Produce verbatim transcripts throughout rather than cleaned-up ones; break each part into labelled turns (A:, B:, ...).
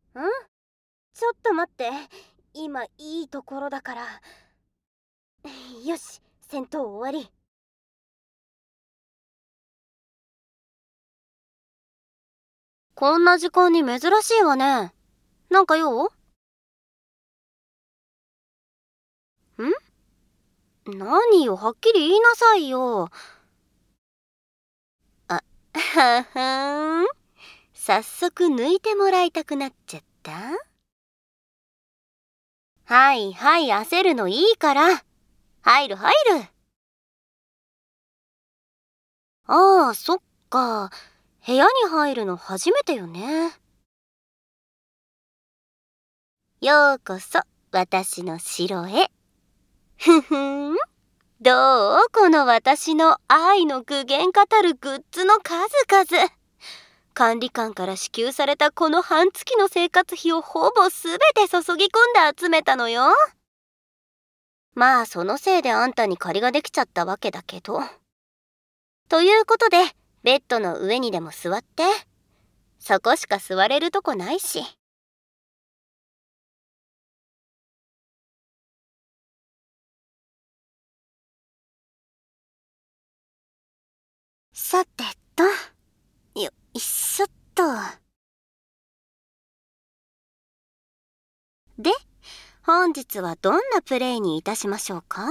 A: ちょっと待って、今いいところだから。よし、戦闘終わり。こんな時間に珍しいわね。なんか用？ん？何よ、はっきり言いなさいよ。あ、ははん。早速抜いてもらいたくなっちゃった？はいはい、焦るのいいから。入る入る。ああ、そっか。部屋に入るの初めてよね。ようこそ、私の城へ。ふふん。どう？この私の愛の具現語るグッズの数々。管理官から支給されたこの半月の生活費をほぼすべて注ぎ込んで集めたのよ。まあそのせいであんたに借りができちゃったわけだけど。ということで、ベッドの上にでも座って。そこしか座れるとこないし。さてと、よいしょっと。で、本日はどんなプレイにいたしましょうか？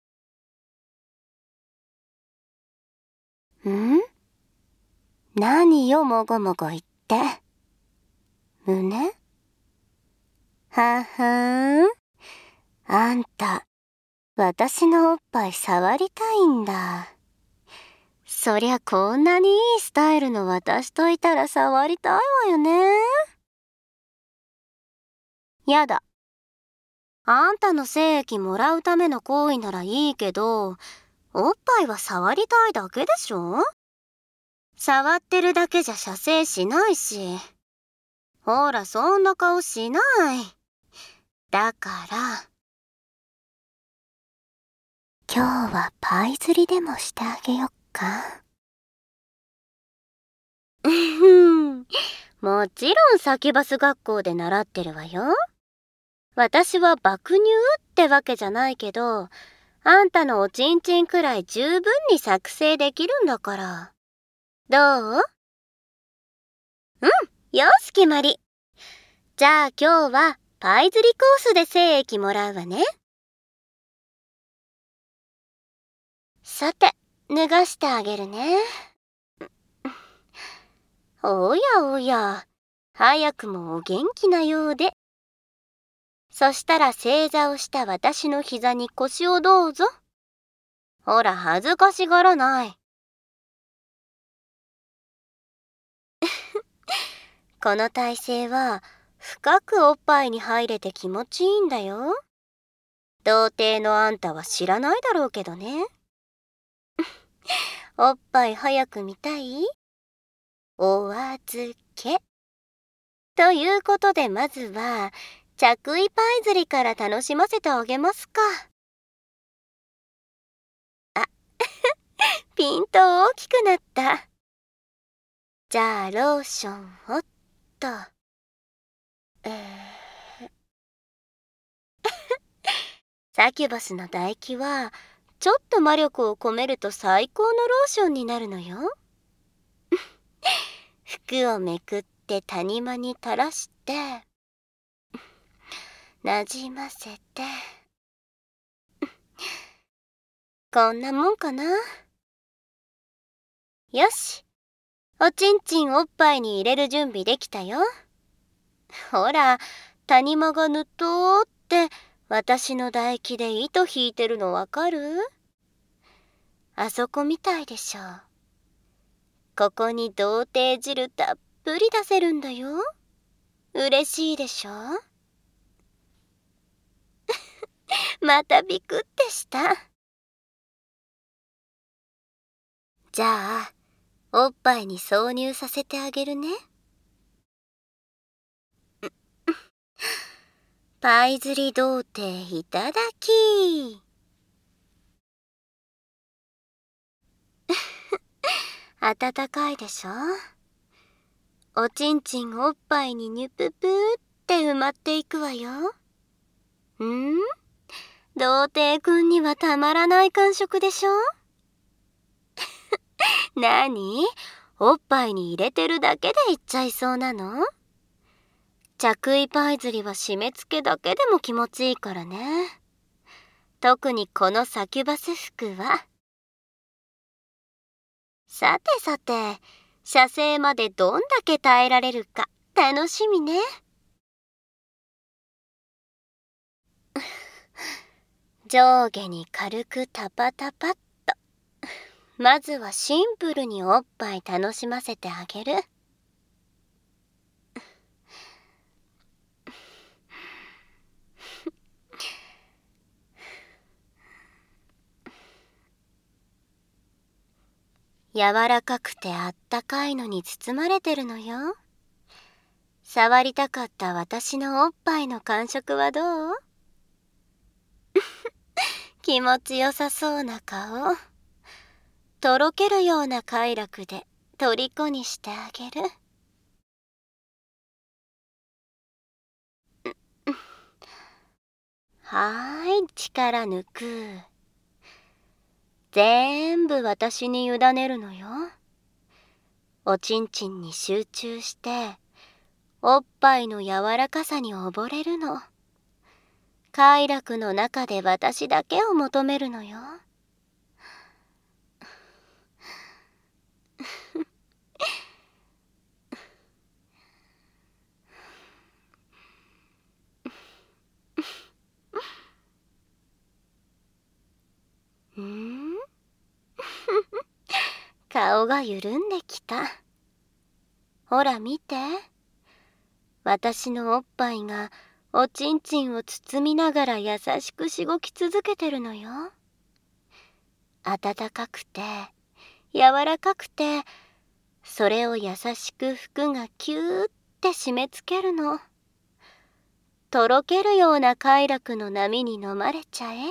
A: ん？何よもごもご言って。胸？ははん。あんた、私のおっぱい触りたいんだ。そりゃこんなにいいスタイルの私といたら触りたいわよね。やだ。あんたの精液もらうための行為ならいいけど、おっぱいは触りたいだけでしょ？触ってるだけじゃ射精しないし。ほら、そんな顔しない。だから、今日はパイ釣りでもしてあげよっか。うふん。もちろんサキュバス学校で習ってるわよ。私は爆乳ってわけじゃないけど、あんたのおちんちんくらい十分に作成できるんだから。どう？うん、よし決まり。じゃあ今日はパイ釣りコースで精液もらうわね。さて、脱がしてあげるね。おやおや、早くもお元気なようで。そしたら正座をした私の膝に腰をどうぞ。ほら、恥ずかしがらない。この体勢は、深くおっぱいに入れて気持ちいいんだよ。童貞のあんたは知らないだろうけどね。おっぱい早く見たい？お預け。ということでまずは、着衣パイ釣りから楽しませてあげますか。あ、ピント大きくなった。じゃあローションをっと。えー、サキュバスの唾液は、ちょっと魔力を込めると最高のローションになるのよ。服をめくって谷間に垂らして、なじませて。こんなもんかな。よし。おちんちんおっぱいに入れる準備できたよ。ほら、谷間がぬとーって私の唾液で糸引いてるのわかる？あそこみたいでしょ。ここに童貞汁たっぷり出せるんだよ。嬉しいでしょ？またビクってした。じゃあ、おっぱいに挿入させてあげるね。パイ釣り童貞いただき。暖かいでしょ？ おちんちんおっぱいにニュププーって埋まっていくわよ。ん？童貞くんにはたまらない感触でしょ？なに？おっぱいに入れてるだけでいっちゃいそうなの？着衣パイ釣りは締め付けだけでも気持ちいいからね。特にこのサキュバス服は。さてさて、射精までどんだけ耐えられるか楽しみね。上下に軽くタパタパッと。まずはシンプルにおっぱい楽しませてあげる。柔らかくてあったかいのに包まれてるのよ。触りたかった私のおっぱいの感触はどう？気持ちよさそうな顔。とろけるような快楽で虜にしてあげる。はーい、力抜く。全部私に委ねるのよ。おちんちんに集中して、おっぱいの柔らかさに溺れるの。快楽の中で私だけを求めるのよ。ん？顔が緩んできた。ほら見て。私のおっぱいがおちんちんを包みながら優しくしごき続けてるのよ。温かくて柔らかくて、それを優しく服がキューって締め付けるの。とろけるような快楽の波に飲まれちゃえ。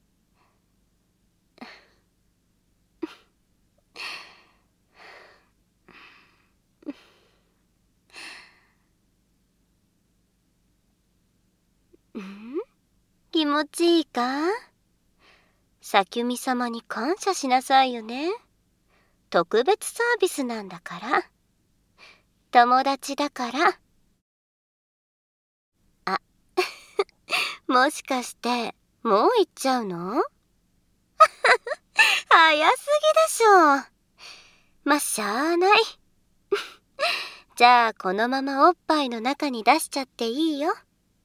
A: ん？気持ちいいか？サキュミ様に感謝しなさいよね。特別サービスなんだから。友達だから。あ、もしかしてもう行っちゃうの？早すぎでしょ。まあしゃあない。じゃあこのままおっぱいの中に出しちゃっていいよ。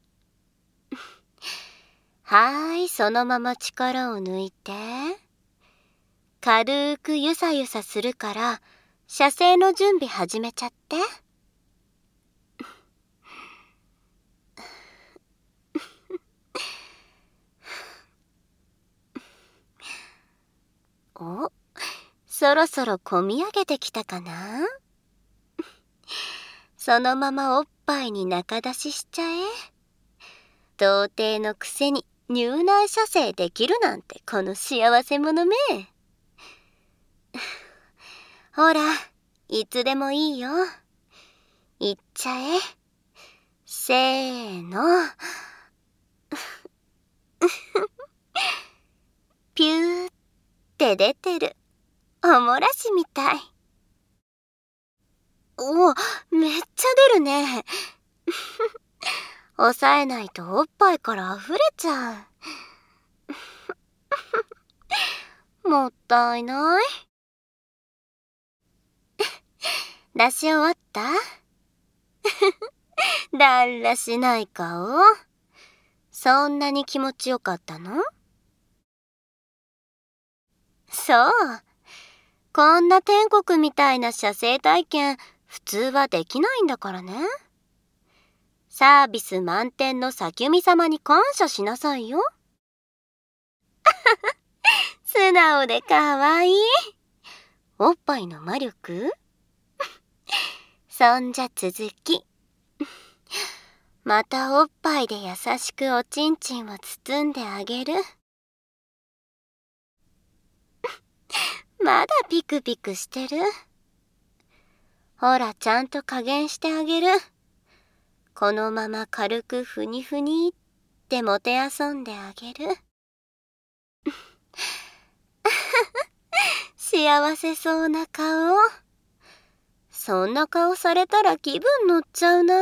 A: はーい、そのまま力を抜いて。軽くゆさゆさするから、射精の準備始めちゃって。お、そろそろこみ上げてきたかな？そのままおっぱいに中出ししちゃえ。童貞のくせに乳内射精できるなんてこの幸せ者め。ほら、いつでもいいよ。いっちゃえ。せーの。ピューって出てる。おもらしみたい。お、めっちゃ出るね。抑えないとおっぱいから溢れちゃう。もったいない。出し終わった？だらしない顔。そんなに気持ちよかったの？そう。こんな天国みたいな射精体験、普通はできないんだからね。サービス満点のサキュミ様に感謝しなさいよ。素直でかわいい。おっぱいの魔力？そんじゃ続き。またおっぱいで優しくおちんちんを包んであげる。まだピクピクしてる。 ほら、ちゃんと加減してあげる。このまま軽くふにふにってもてあそんであげる。幸せそうな顔。そんな顔されたら気分乗っちゃうな。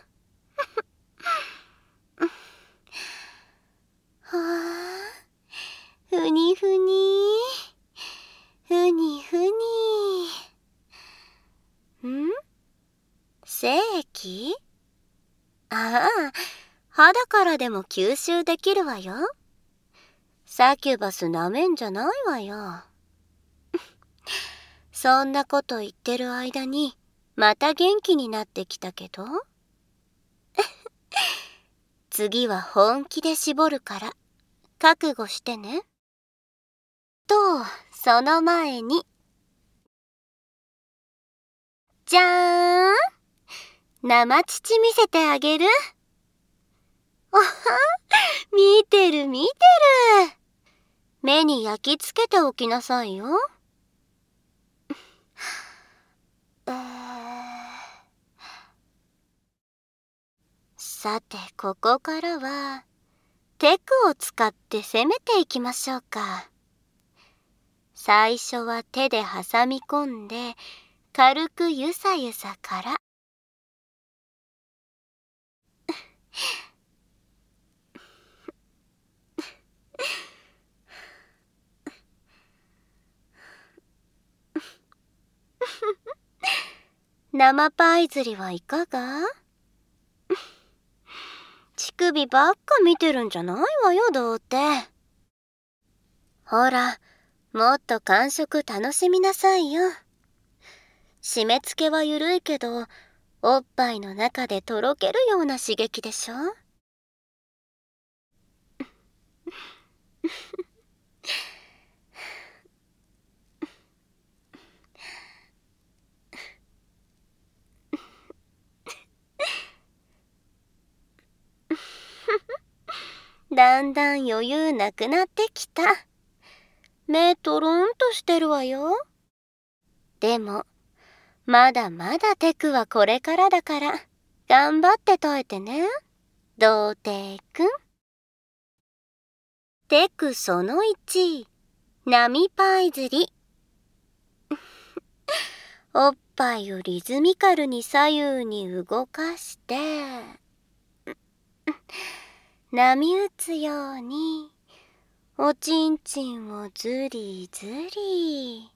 A: はあ、ふにふに、ふにふに。ん？精液？ああ、肌からでも吸収できるわよ。サキュバスなめんじゃないわよ。そんなこと言ってる間にまた元気になってきたけど。次は本気で絞るから覚悟してね。と、その前に。じゃーん！生乳見せてあげる。おは、見てる見てる。目に焼き付けておきなさいよ。えー、さて、ここからはテクを使って攻めていきましょうか。最初は手で挟み込んで軽くゆさゆさから。生パイ釣りはいかが？乳首ばっか見てるんじゃないわよ、どうて。ほら、もっと感触楽しみなさいよ。締め付けは緩いけど、おっぱいの中でとろけるような刺激でしょ。だんだん余裕なくなってきた。目とろんとしてるわよ。でも、まだまだテクはこれからだから、頑張って耐えてね、童貞くん。テクそのいち、波パイ釣り。おっぱいをリズミカルに左右に動かして、波打つように、おちんちんをずりずり。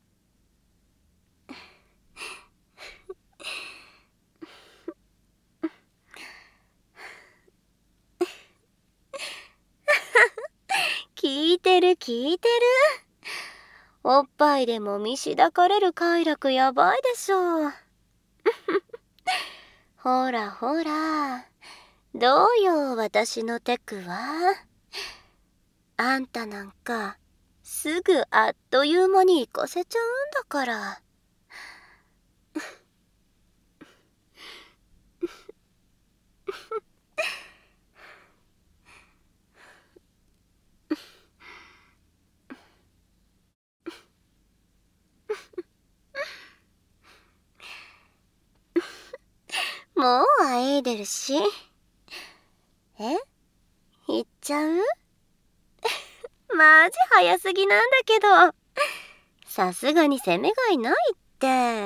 A: 聞いてる聞いてる。おっぱいでもみしだかれる快楽やばいでしょ。ほらほら、どうよ私のテクは。あんたなんかすぐあっという間に行かせちゃうんだから。もうあえいでるし。え？行っちゃう？マジ早すぎなんだけど。さすがに攻めがいないって。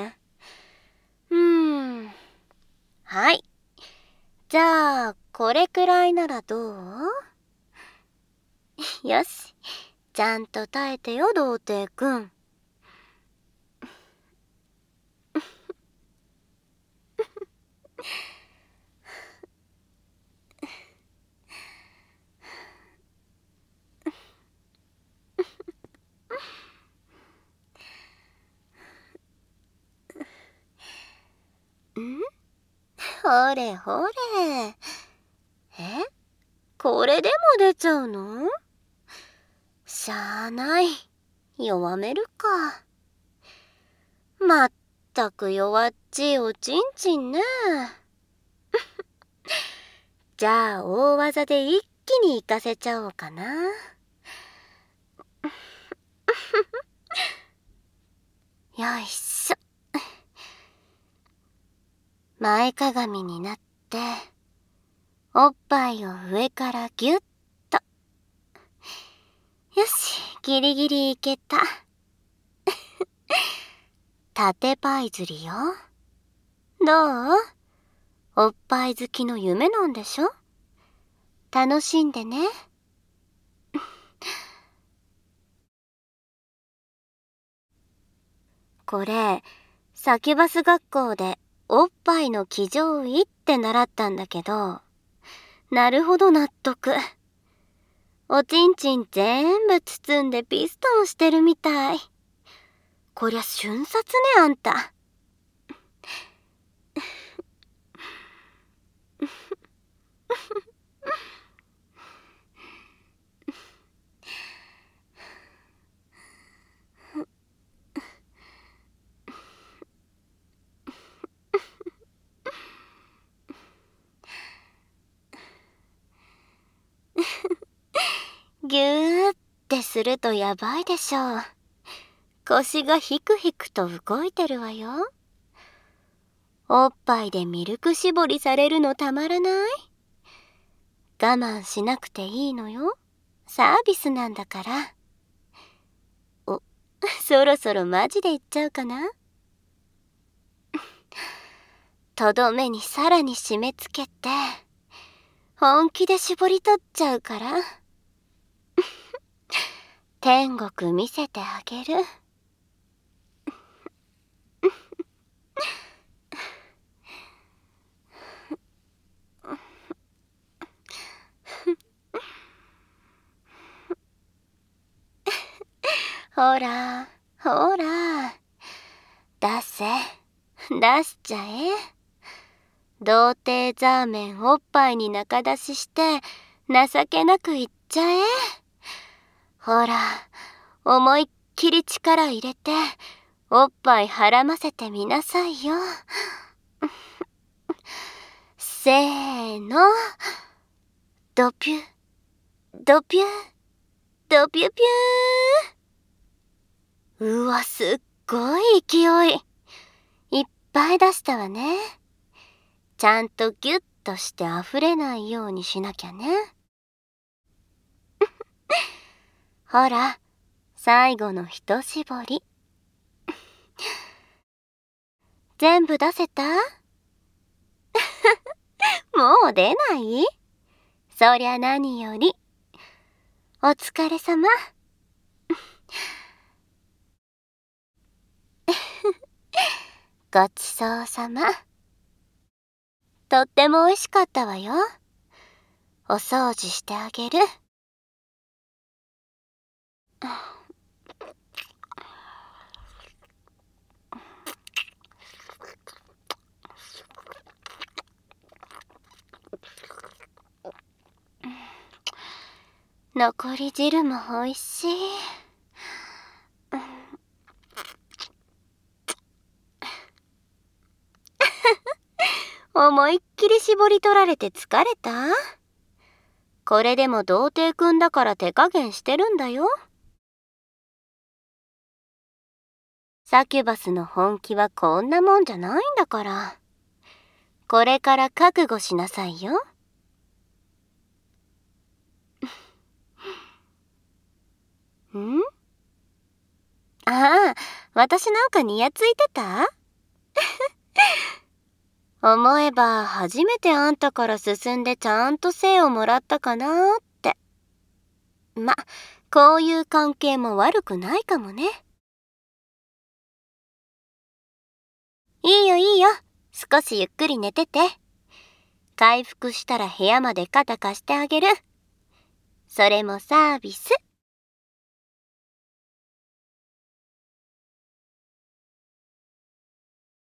A: うーん。はい。じゃあ、これくらいならどう？よし。ちゃんと耐えてよ、童貞くん。ん？ほれほれ。え？これでも出ちゃうの？しゃあない。弱めるか。まったく弱っちいおちんちんね。じゃあ大技で一気に行かせちゃおうかな。よいしょ。 前かがみになっておっぱいを上からぎゅっと。よし、ギリギリいけた。縦パイ釣りよ。どう？おっぱい好きの夢なんでしょ？楽しんでね。これ、サキュバス学校でおっぱいの騎乗位って習ったんだけど、なるほど納得。おちんちん全部包んでピストンしてるみたい。こりゃ瞬殺ね、あんた。ぎゅーってするとやばいでしょう。腰がヒクヒクと動いてるわよ。おっぱいでミルク絞りされるのたまらない？我慢しなくていいのよ。サービスなんだから。お、そろそろマジで言っちゃうかな？とどめにさらに締め付けて、本気で絞り取っちゃうから。天国見せてあげる。ほら、ほら。出せ、出しちゃえ。童貞ザーメンおっぱいに仲出しして情けなく言っちゃえ。ほら、思いっきり力入れておっぱいはらませてみなさいよ。せーの、ドピュドピュドピュピュー。うわ、すっごい勢い。いっぱい出したわね。ちゃんとギュッとして溢れないようにしなきゃね。ほら、最後の一絞り。全部出せた？もう出ない？そりゃ何より。お疲れ様。ごちそうさま。とっても美味しかったわよ。お掃除してあげる。残り汁も美味しい。思いっきり絞り取られて疲れた？これでも童貞くんだから手加減してるんだよ。サキュバスの本気はこんなもんじゃないんだから。これから覚悟しなさいよ。ん？ああ、私なんかニヤついてた？思えば初めてあんたから進んでちゃんと生をもらったかなーって。ま、こういう関係も悪くないかもね。いいよいいよ、少しゆっくり寝てて。回復したら部屋まで肩貸してあげる。それもサービス。